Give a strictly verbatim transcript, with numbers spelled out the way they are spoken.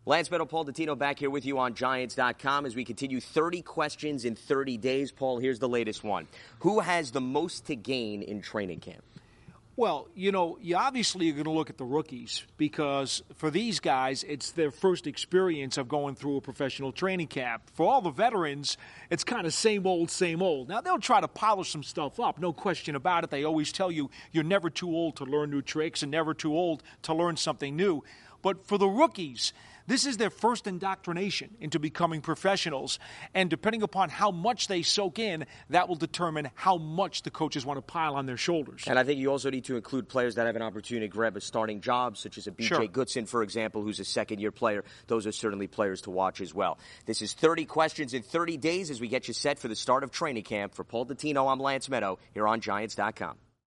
Lance Meadow, Paul Dottino back here with you on Giants dot com as we continue thirty questions in thirty days. Paul, here's the latest one. Who has the most to gain in training camp? Well, you know, you obviously are going to look at the rookies because for these guys, it's their first experience of going through a professional training camp. For all the veterans, it's kind of same old, same old. Now, they'll try to polish some stuff up, no question about it. They always tell you you're never too old to learn new tricks and never too old to learn something new. But for the rookies, this is their first indoctrination into becoming professionals. And depending upon how much they soak in, that will determine how much the coaches want to pile on their shoulders. And I think you also need to include players that have an opportunity to grab a starting job, such as a B J Sure. Goodson, for example, who's a second-year player. Those are certainly players to watch as well. This is thirty questions in thirty days as we get you set for the start of training camp. For Paul Dottino, I'm Lance Meadow here on Giants dot com.